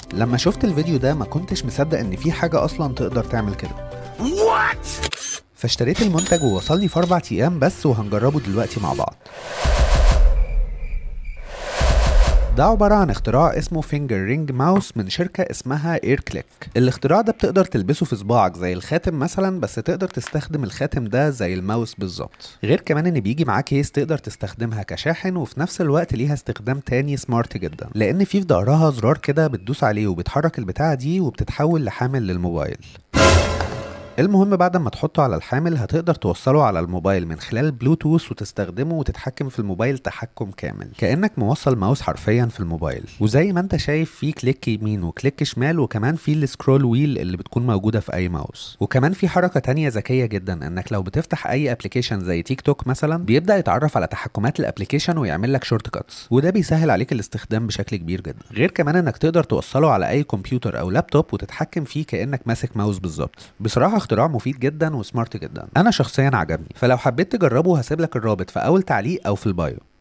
لما شفت الفيديو ده ما كنتش مصدق ان في حاجة اصلا تقدر تعمل كده. فاشتريت المنتج ووصلني في 4 ايام بس، وهنجربه دلوقتي مع بعض. ده عبارة عن اختراع اسمه فينجر رينج ماوس من شركة اسمها اير كليك. الاختراع ده بتقدر تلبسه في صباعك زي الخاتم مثلا، بس تقدر تستخدم الخاتم ده زي الماوس بالظبط. غير كمان ان بيجي معاه كيس تقدر تستخدمها كشاحن، وفي نفس الوقت ليها استخدام تاني سمارت جدا، لان في ظهرها زرار كده بتدوس عليه وبتحرك البتاعة دي وبتتحول لحامل للموبايل. المهم بعد ما تحطه على الحامل هتقدر توصله على الموبايل من خلال بلوتوث وتستخدمه وتتحكم في الموبايل تحكم كامل، كأنك موصل ماوس حرفيا في الموبايل. وزي ما انت شايف في كليك يمين وكليك شمال، وكمان في السكرول ويل اللي بتكون موجودة في اي ماوس. وكمان في حركة تانية ذكية جدا، انك لو بتفتح اي ابلكيشن زي تيك توك مثلا بيبدأ يتعرف على تحكمات الابلكيشن ويعمل لك شورت كاتس، وده بيسهل عليك الاستخدام بشكل كبير جدا. غير كمان انك تقدر توصله على اي كمبيوتر او لابتوب وتتحكم فيه كأنك ماسك ماوس بالظبط. بصراحة اختراع مفيد جدا وسمارت جدا، انا شخصيا عجبني. فلو حبيت تجربه هسيب لك الرابط في اول تعليق او في البايو.